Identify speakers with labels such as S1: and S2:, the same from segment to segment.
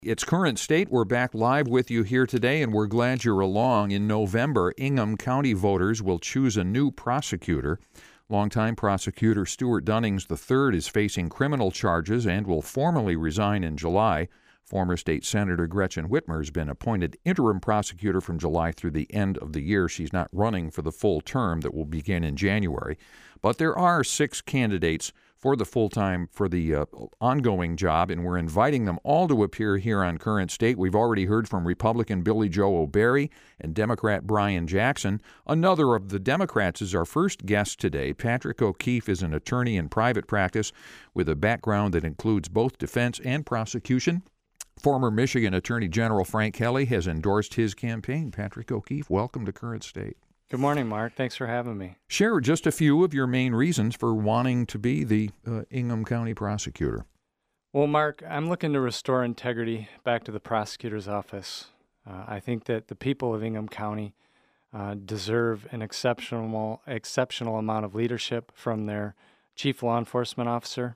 S1: It's Current State. We're back live with you here today, and we're glad you're along. In November, Ingham County voters will choose a new prosecutor. Longtime prosecutor Stuart Dunnings III is facing criminal charges and will formally resign in July. Former State Senator Gretchen Whitmer has been appointed interim prosecutor from July through the end of the year. She's not running for the full term that will begin in January. But there are 6 candidates for the ongoing job, and we're inviting them all to appear here on Current State. We've already heard from Republican Billy Joe O'Barry and Democrat Brian Jackson. Another of the Democrats is our first guest today. Patrick O'Keefe is an attorney in private practice with a background that includes both defense and prosecution. Former Michigan Attorney General Frank Kelly has endorsed his campaign. Patrick O'Keefe, welcome to Current State.
S2: Good morning, Mark. Thanks for having me.
S1: Share just a few of your main reasons for wanting to be the Ingham County prosecutor.
S2: Well, Mark, I'm looking to restore integrity back to the prosecutor's office. I think that the people of Ingham County deserve an exceptional amount of leadership from their chief law enforcement officer.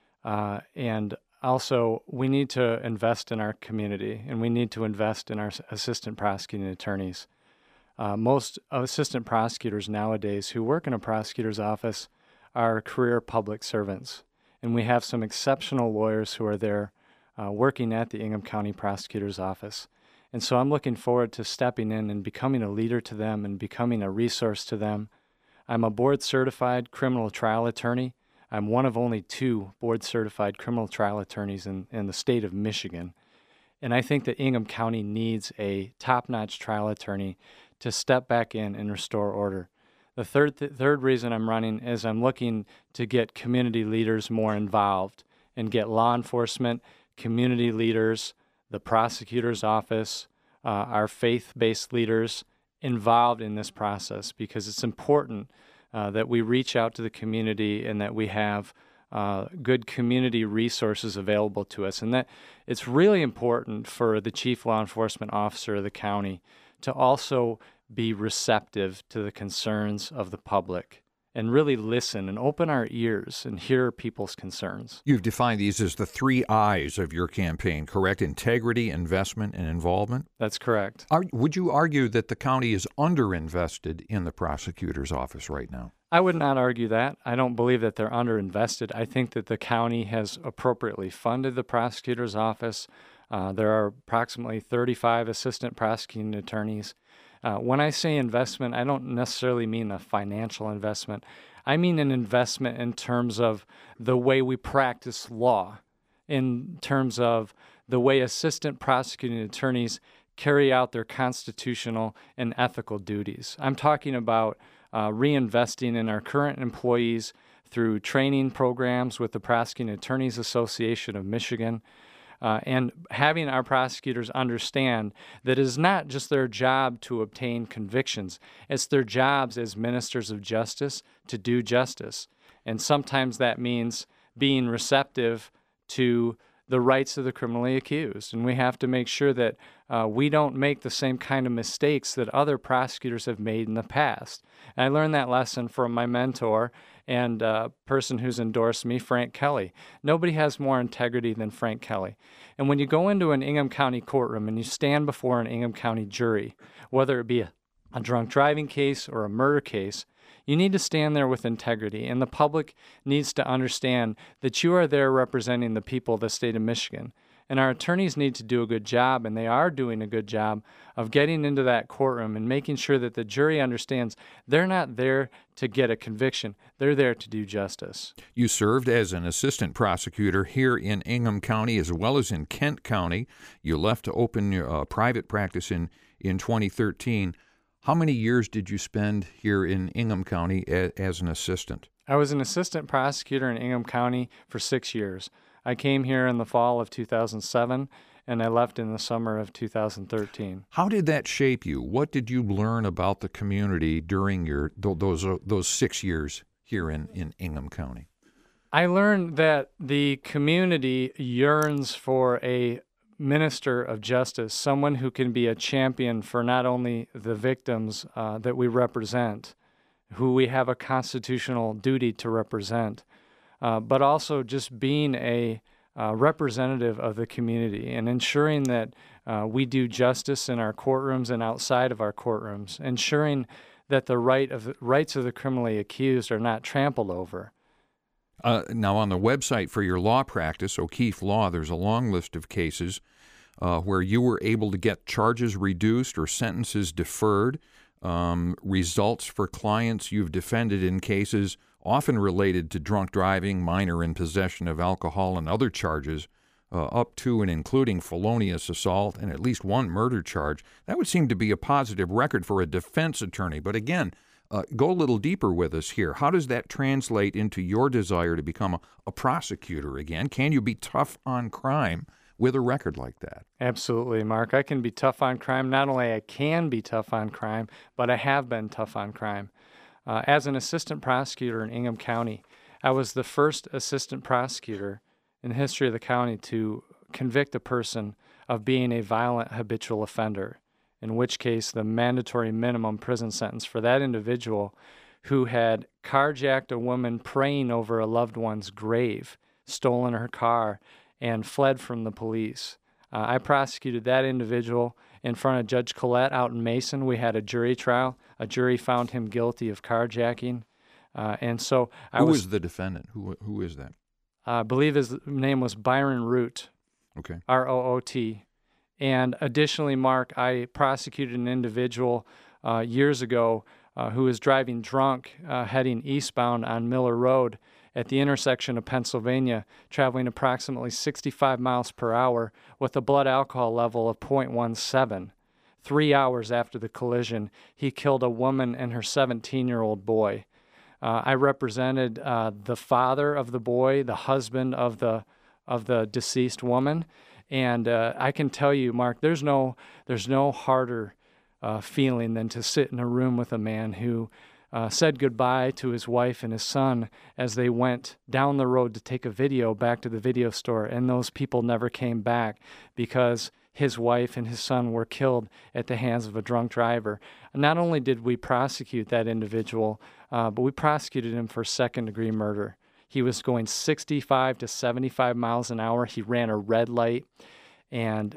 S2: And also, we need to invest in our community, and we need to invest in our assistant prosecuting attorneys. Most assistant prosecutors nowadays who work in a prosecutor's office are career public servants, and we have some exceptional lawyers who are there working at the Ingham County prosecutor's office. And so I'm looking forward to stepping in and becoming a leader to them and becoming a resource to them. I'm a board-certified criminal trial attorney. I'm one of only 2 board-certified criminal trial attorneys in the state of Michigan. And I think that Ingham County needs a top-notch trial attorney to step back in and restore order. The third reason I'm running is I'm looking to get community leaders more involved and get law enforcement, community leaders, the prosecutor's office, our faith-based leaders involved in this process, because it's important that we reach out to the community and that we have good community resources available to us. And that it's really important for the chief law enforcement officer of the county to also be receptive to the concerns of the public and really listen and open our ears and hear people's concerns.
S1: You've defined these as the 3 I's of your campaign, correct? Integrity, investment, and involvement?
S2: That's correct.
S1: Would you argue that the county is underinvested in the prosecutor's office right now?
S2: I would not argue that. I don't believe that they're underinvested. I think that the county has appropriately funded the prosecutor's office. There are approximately 35 assistant prosecuting attorneys. When I say investment, I don't necessarily mean a financial investment. I mean an investment in terms of the way we practice law, in terms of the way assistant prosecuting attorneys carry out their constitutional and ethical duties. I'm talking about reinvesting in our current employees through training programs with the Prosecuting Attorneys Association of Michigan, and having our prosecutors understand that it is not just their job to obtain convictions, it's their jobs as ministers of justice to do justice. And sometimes that means being receptive to the rights of the criminally accused. And we have to make sure that we don't make the same kind of mistakes that other prosecutors have made in the past. And I learned that lesson from my mentor and person who's endorsed me, Frank Kelly. Nobody has more integrity than Frank Kelly. And when you go into an Ingham County courtroom and you stand before an Ingham County jury, whether it be a drunk driving case or a murder case, you need to stand there with integrity, and the public needs to understand that you are there representing the people of the state of Michigan. And our attorneys need to do a good job, and they are doing a good job of getting into that courtroom and making sure that the jury understands they're not there to get a conviction. They're there to do justice.
S1: You served as an assistant prosecutor here in Ingham County as well as in Kent County. You left to open your private practice in 2013. How many years did you spend here in Ingham County as an assistant?
S2: I was an assistant prosecutor in Ingham County for 6 years. I came here in the fall of 2007, and I left in the summer of 2013.
S1: How did that shape you? What did you learn about the community during those 6 years here in Ingham County?
S2: I learned that the community yearns for a minister of justice, someone who can be a champion for not only the victims that we represent, who we have a constitutional duty to represent, but also just being a representative of the community and ensuring that we do justice in our courtrooms and outside of our courtrooms, ensuring that the rights of the criminally accused are not trampled over.
S1: Now, on the website for your law practice, O'Keefe Law, there's a long list of cases where you were able to get charges reduced or sentences deferred, results for clients you've defended in cases often related to drunk driving, minor in possession of alcohol, and other charges, up to and including felonious assault and at least one murder charge. That would seem to be a positive record for a defense attorney. But again, go a little deeper with us here. How does that translate into your desire to become a prosecutor again? Can you be tough on crime with a record like that?
S2: Absolutely, Mark. I can be tough on crime. Not only I can be tough on crime, but I have been tough on crime. As an assistant prosecutor in Ingham County, I was the first assistant prosecutor in the history of the county to convict a person of being a violent habitual offender, in which case the mandatory minimum prison sentence for that individual who had carjacked a woman praying over a loved one's grave, stolen her car, and fled from the police. I prosecuted that individual in front of Judge Collette out in Mason. We had a jury trial. A jury found him guilty of carjacking. And so
S1: Who was the defendant? Who is that?
S2: I believe his name was Byron Root.
S1: Okay.
S2: R-O-O-T. And additionally, Mark, I prosecuted an individual years ago who was driving drunk, heading eastbound on Miller Road at the intersection of Pennsylvania, traveling approximately 65 miles per hour with a blood alcohol level of 0.17. 3 hours after the collision, he killed a woman and her 17-year-old boy. I represented the father of the boy, the husband of the deceased woman, and I can tell you, Mark, there's no harder feeling than to sit in a room with a man who said goodbye to his wife and his son as they went down the road to take a video back to the video store, and those people never came back because his wife and his son were killed at the hands of a drunk driver. Not only did we prosecute that individual, but we prosecuted him for second-degree murder. He was going 65 to 75 miles an hour. He ran a red light, and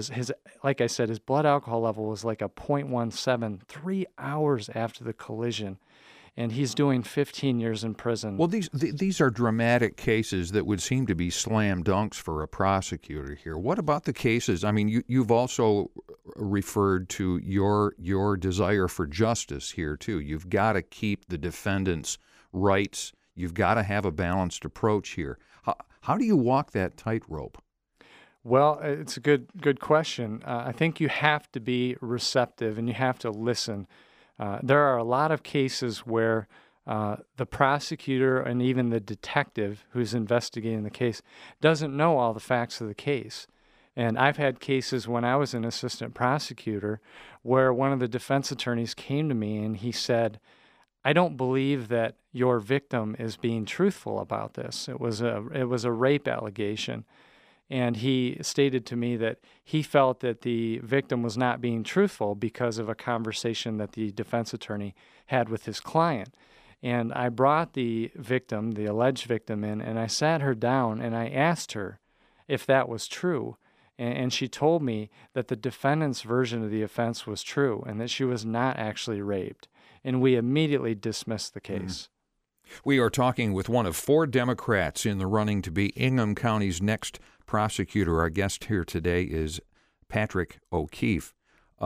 S2: like I said, his blood alcohol level was like a 0.17 3 hours after the collision. And he's doing 15 years in prison.
S1: Well, these are dramatic cases that would seem to be slam dunks for a prosecutor here. What about the cases? I mean, you've also referred to your desire for justice here, too. You've got to keep the defendant's rights. You've got to have a balanced approach here. How do you walk that tightrope?
S2: Well, it's a good question. I think you have to be receptive and you have to listen. There are a lot of cases where the prosecutor and even the detective who's investigating the case doesn't know all the facts of the case. And I've had cases when I was an assistant prosecutor where one of the defense attorneys came to me and he said, "I don't believe that your victim is being truthful about this. It was a rape allegation." And he stated to me that he felt that the victim was not being truthful because of a conversation that the defense attorney had with his client. And I brought the victim, the alleged victim, in, and I sat her down and I asked her if that was true. And she told me that the defendant's version of the offense was true and that she was not actually raped. And we immediately dismissed the case.
S1: We are talking with one of 4 Democrats in the running to be Ingham County's next prosecutor. Our guest here today is Patrick O'Keefe.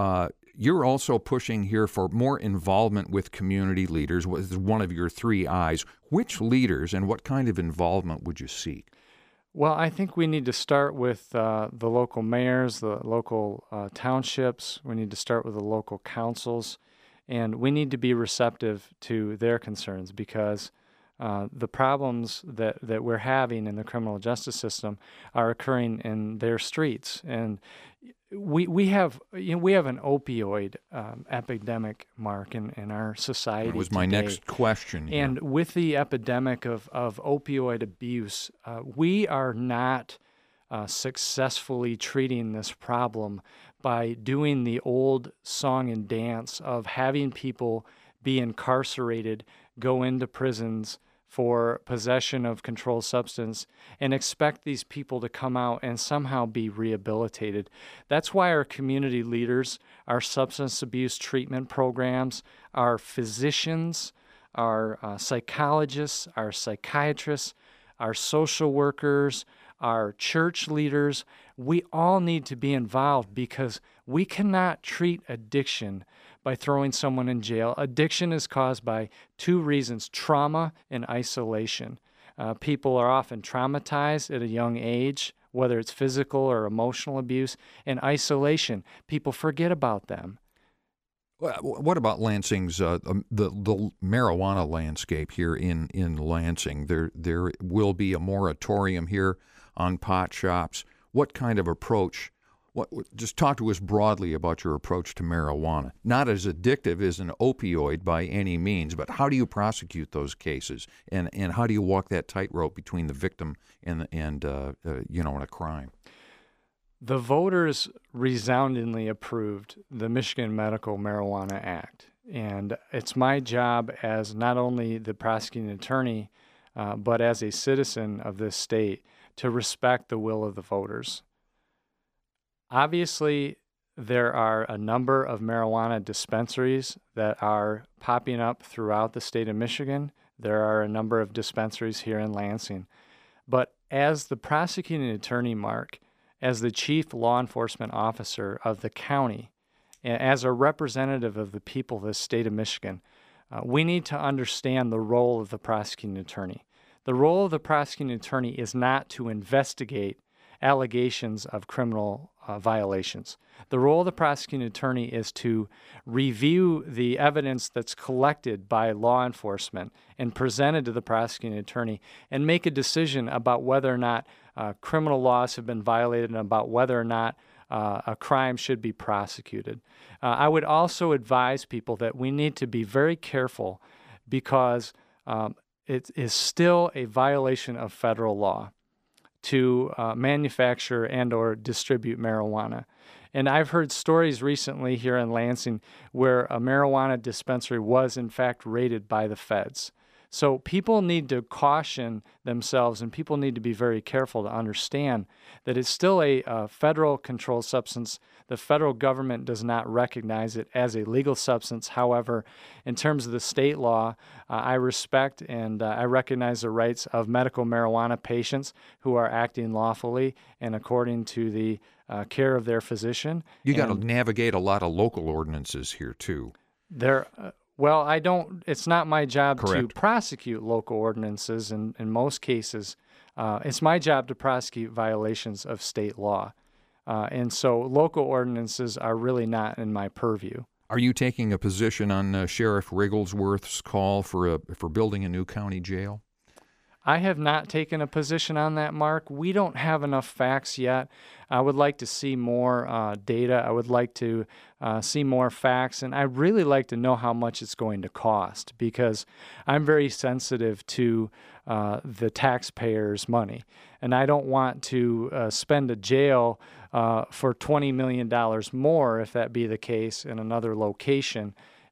S1: You're also pushing here for more involvement with community leaders, was one of your 3 I's. Which leaders and what kind of involvement would you seek?
S2: Well, I think we need to start with the local mayors, the local townships. We need to start with the local councils. And we need to be receptive to their concerns because the problems that we're having in the criminal justice system are occurring in their streets. And we have an opioid epidemic, Mark, in our society.
S1: That was my next question here.
S2: And with the epidemic of opioid abuse, we are not successfully treating this problem by doing the old song and dance of having people be incarcerated, go into prisons for possession of controlled substance and expect these people to come out and somehow be rehabilitated. That's why our community leaders, our substance abuse treatment programs, our physicians, our psychologists, our psychiatrists, our social workers, our church leaders, we all need to be involved because we cannot treat addiction by throwing someone in jail. Addiction is caused by two reasons: trauma and isolation. People are often traumatized at a young age, whether it's physical or emotional abuse, and isolation. People forget about them.
S1: What about Lansing's the marijuana landscape here in Lansing? There will be a moratorium here on pot shops. What kind of approach? Just talk to us broadly about your approach to marijuana. Not as addictive as an opioid by any means, but how do you prosecute those cases, and how do you walk that tightrope between the victim and a crime?
S2: The voters resoundingly approved the Michigan Medical Marijuana Act, and it's my job as not only the prosecuting attorney, but as a citizen of this state to respect the will of the voters. Obviously, there are a number of marijuana dispensaries that are popping up throughout the state of Michigan. There are a number of dispensaries here in Lansing. But as the prosecuting attorney, Mark, as the chief law enforcement officer of the county, and as a representative of the people of the state of Michigan, we need to understand the role of the prosecuting attorney. The role of the prosecuting attorney is not to investigate allegations of criminal violations. The role of the prosecuting attorney is to review the evidence that's collected by law enforcement and presented to the prosecuting attorney and make a decision about whether or not criminal laws have been violated and about whether or not a crime should be prosecuted. I would also advise people that we need to be very careful because it is still a violation of federal law to manufacture and or distribute marijuana. And I've heard stories recently here in Lansing where a marijuana dispensary was in fact raided by the feds. So people need to caution themselves, and people need to be very careful to understand that it's still a federal controlled substance. The federal government does not recognize it as a legal substance. However, in terms of the state law, I respect and I recognize the rights of medical marijuana patients who are acting lawfully and according to the care of their physician.
S1: You got to navigate a lot of local ordinances here too.
S2: Well, it's not my job
S1: Correct.
S2: to prosecute local ordinances in most cases. It's my job to prosecute violations of state law. And so local ordinances are really not in my purview.
S1: Are you taking a position on Sheriff Rigglesworth's call for building a new county jail?
S2: I have not taken a position on that, Mark. We don't have enough facts yet. I would like to see more data. I would like to see more facts, and I'd really like to know how much it's going to cost because I'm very sensitive to the taxpayers' money, and I don't want to spend a jail for $20 million more, if that be the case, in another location.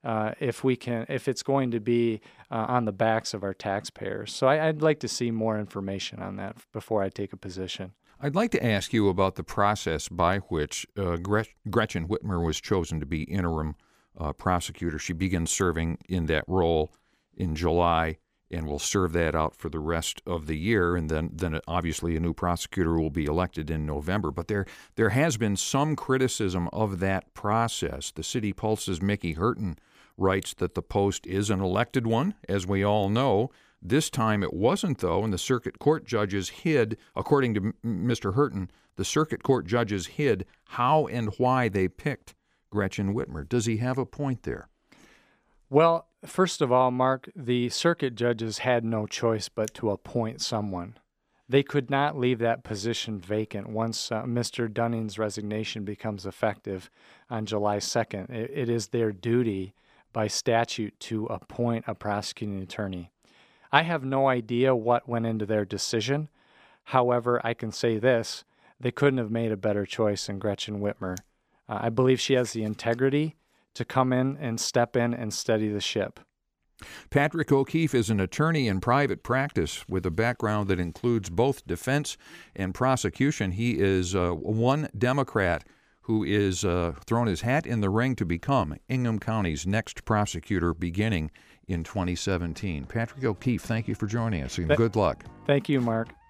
S2: If it's going to be on the backs of our taxpayers. So I'd like to see more information on that before I take a position.
S1: I'd like to ask you about the process by which Gretchen Whitmer was chosen to be interim prosecutor. She begins serving in that role in July and will serve that out for the rest of the year, and then obviously a new prosecutor will be elected in November. But there has been some criticism of that process. The City Pulse's Mickey Hurton writes that the post is an elected one, as we all know. This time it wasn't, though, and the circuit court judges hid, according to Mr. Hurton, the circuit court judges hid how and why they picked Gretchen Whitmer. Does he have a point there?
S2: Well, first of all, Mark, the circuit judges had no choice but to appoint someone. They could not leave that position vacant once Mr. Dunning's resignation becomes effective on July 2nd. It is their duty by statute to appoint a prosecuting attorney. I have no idea what went into their decision. However, I can say this: they couldn't have made a better choice than Gretchen Whitmer. I believe she has the integrity to come in and step in and steady the ship.
S1: Patrick O'Keefe is an attorney in private practice with a background that includes both defense and prosecution. He is one Democrat who is thrown his hat in the ring to become Ingham County's next prosecutor beginning in 2017. Patrick O'Keefe, thank you for joining us, and good luck.
S2: Thank you, Mark.